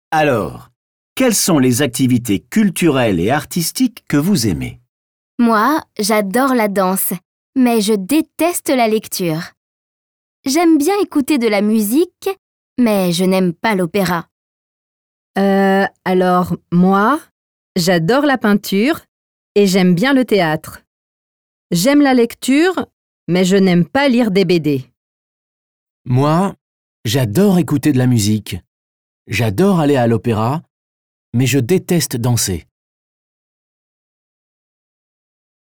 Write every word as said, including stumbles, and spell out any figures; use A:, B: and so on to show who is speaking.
A: Alors, quelles sont les activités culturelles et artistiques que vous aimez?
B: Moi, j'adore la danse, mais je déteste la lecture. J'aime bien écouter de la musique, mais je n'aime pas l'opéra.
C: Euh, alors, moi, j'adore la peinture et j'aime bien le théâtre. J'aime la lecture, mais je n'aime pas lire des B D.
A: Moi, j'adore écouter de la musique. J'adore aller à l'opéra, mais je déteste danser.